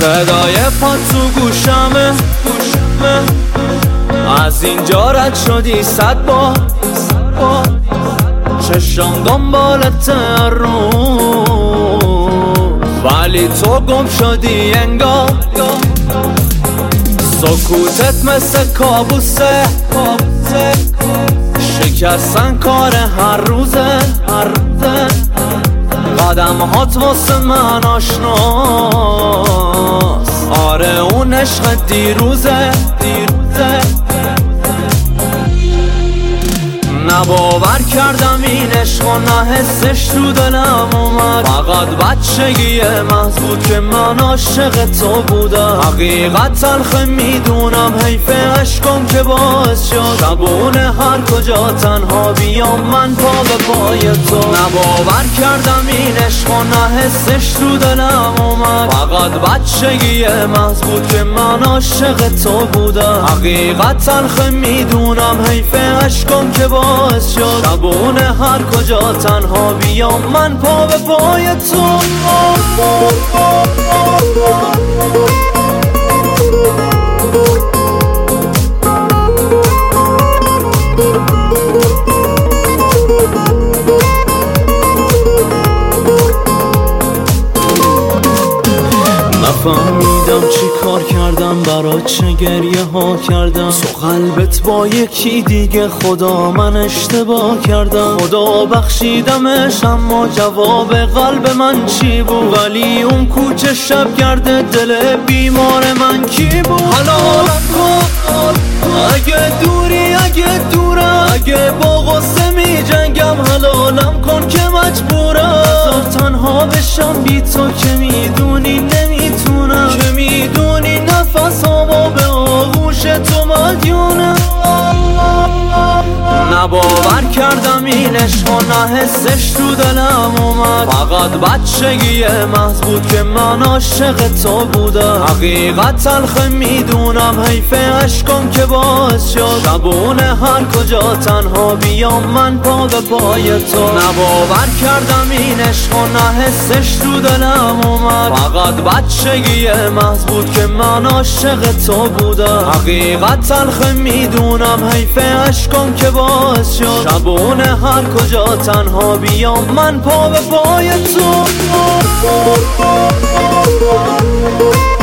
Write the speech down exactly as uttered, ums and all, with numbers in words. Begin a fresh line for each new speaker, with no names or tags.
صدای پا تو گوشمه از اینجا رد شدی صد بار چشم دنبالت هر روز ولی تو گم شدی انگار سکوتت مثل کابوسه شکستن کار هر روزه هر روزه قدم هات واسه من آشناست آره اون عشق دیروزه دیروزه نه باور کردم این عشق و نه حسش تو دلم اومد فقط بچگی محض بود که من عاشق تو بودم حقیقت تلخه میدونم حیف عشقم که باعث شد شبونه هر کجا تنها بیام من پا به پای تو نه باور کردم این عشق و نه حسش تو دلم اومد فقط بچگی محض بود که من عاشق تو بودم حقیقت تلخه میدونم حیف عشقم که باعث شد شبونه هر کجا تنها بیام من پا به پای تو نفهمیدم چی کار کردم برات چه گریه ها کردم تو قلبت با یکی دیگه خدا من اشتباه کردم خدا بخشیدمش اما جواب قلب من چی بود ولی اون کوچه شب گرده دل بیمار من کی بود حلالم کن اگه دوری اگه دورم اگه با غصه می جنگم حلالم کن که مجبورم بذار تنها بشم بی تو که میدونی نمیتونم که میدونی نفس هوا به آغوش تو مدیونم نه باور کردم این عشق و نه حسش تو دلم اومد فقط بچگی محض بود که من عاشق تو بودم حقیقت تلخه میدونم حیف عشقم که باعث شد شبونه هر کجا تنها بیام من پا به پای تو نه باور کردم این عشق و نه حسش تو دلم اومد فقط بچگی محض بود که من عاشق تو بودم حقیقت تلخه میدونم حیف عشقم که باعث شد شبونه هر کجا تنها بیام من پا به پای تو